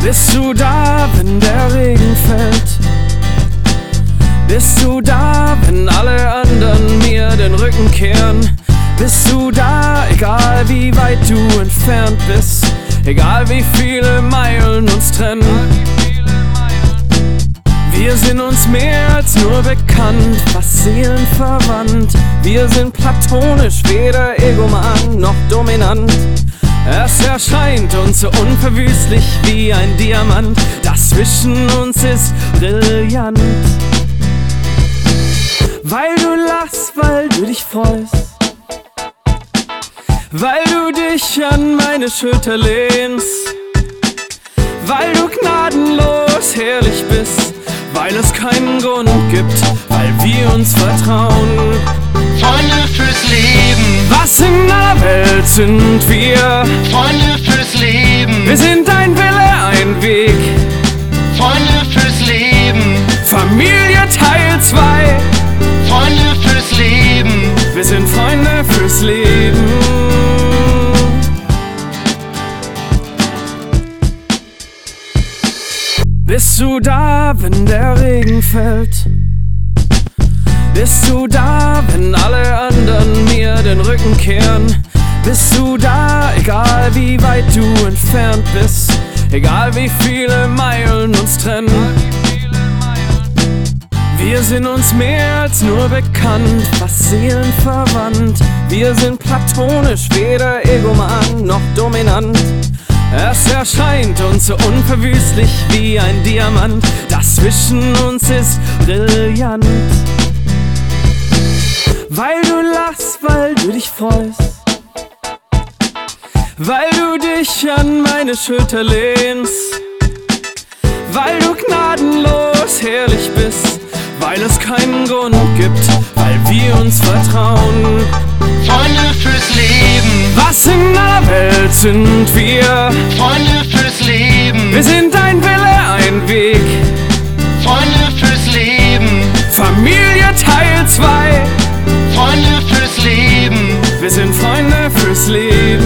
Bist du da, wenn der Regen fällt? Bist du da, wenn alle anderen mir den Rücken kehren? Bist du da, egal wie weit du entfernt bist, egal wie viele Meilen uns trennen? Wir sind uns mehr als nur bekannt, fast seelenverwandt. Wir sind platonisch, weder egoman noch dominant. Es erscheint uns so unverwüstlich wie ein Diamant. Das zwischen uns ist brillant. Weil du lachst, weil du dich freust, weil du dich an meine Schulter lehnst, weil du gnadenlos herrlich bist, weil es keinen Grund gibt, weil wir uns vertrauen. Freunde fürs Leben. Was in aller Welt sind wir? Freunde fürs Leben. Wir sind ein Wille, ein Weg. Freunde fürs Leben. Familie Teil 2. Freunde fürs Leben. Wir sind Freunde fürs Leben. Bist du da, wenn der Regen fällt? Bist du da, wenn alle anderen mir den Rücken kehren? Bist du da, egal wie weit du entfernt bist, egal wie viele Meilen uns trennen? Wir sind uns mehr als nur bekannt, fast seelenverwandt. Wir sind platonisch, weder egoman noch dominant. Es erscheint uns so unverwüstlich wie ein Diamant. Das zwischen uns ist brillant. Weil du lachst, weil du dich freust, weil du dich an meine Schulter lehnst, weil du gnadenlos herrlich bist, weil es keinen Grund gibt, weil wir uns vertrauen. Freunde fürs Leben. Was in aller Welt sind wir? Freunde fürs Leben. Wir sind ein Wille, ein Weg. Freunde fürs Leben. Familie Teil 2. Freunde fürs Leben. Wir sind Freunde fürs Leben.